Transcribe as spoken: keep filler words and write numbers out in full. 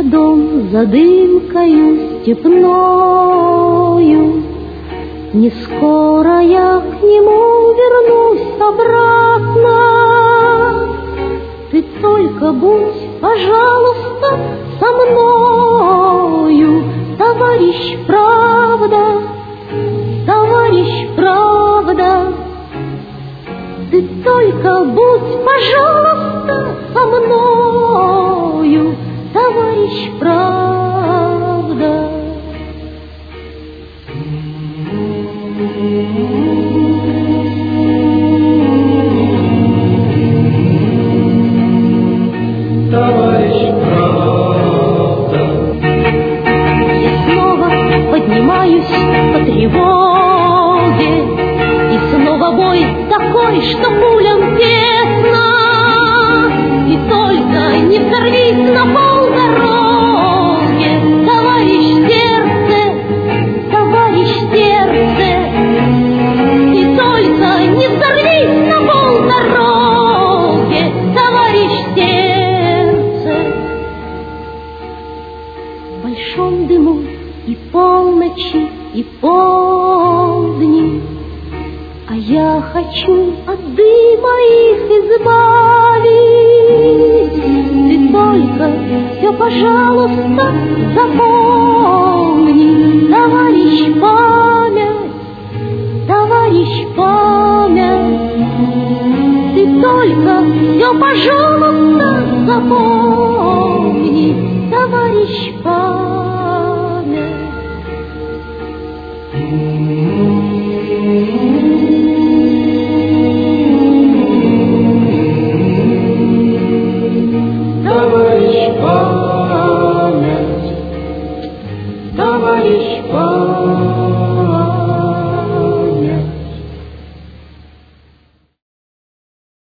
дом за дымкою степною. Не скоро я к нему вернусь обратно. Ты только будь, пожалуйста, со мною, товарищ правда, товарищ правда. Ты только будь, пожалуйста, со мною, товарищ правда. Товарищ правда. Я снова поднимаюсь по тревоге, и снова бой такой, что пулям тесно. И только не взорвись на полдороге, товарищ сердце, товарищ сердце. И только не взорвись на полдороге, товарищ сердце. В большом дыму и полночи, и полдни, а я хочу от дыма их избавить. Ты только все, пожалуйста, запомни, товарищ память, товарищ память. Ты только все, пожалуйста, запомни, товарищ память.